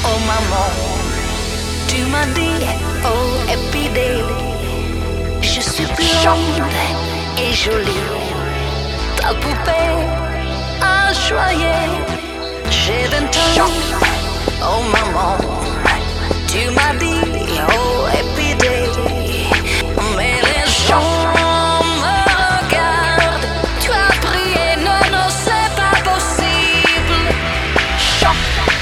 Oh maman, tu m'as dit, oh épidée, je suis blonde et jolie. Ta poupée a choyé, j'ai 20 ans. Oh maman, tu m'as dit, oh épidée, mais les gens me regardent. Tu as prié, non, non, c'est pas possible. Choc.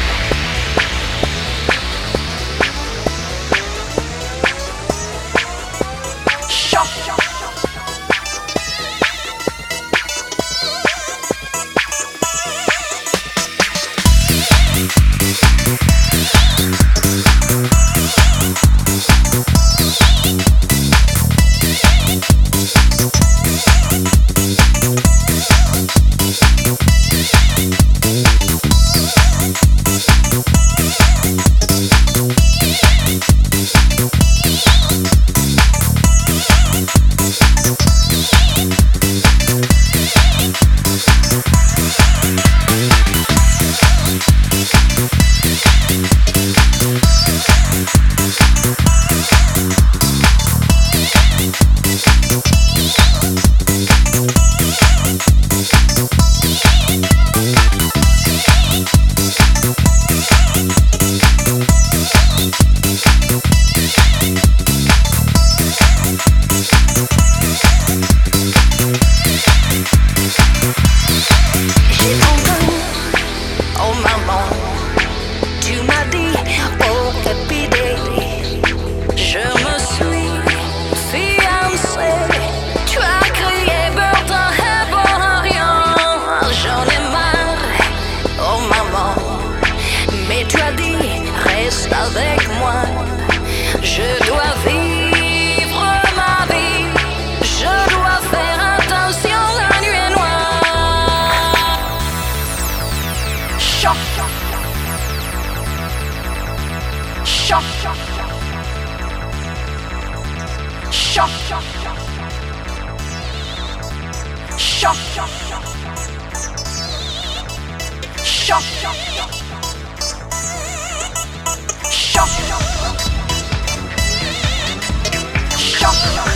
Avec moi, je dois vivre ma vie, je dois faire attention, la nuit est noire. Choc, choc, choc, choc, choc, choc.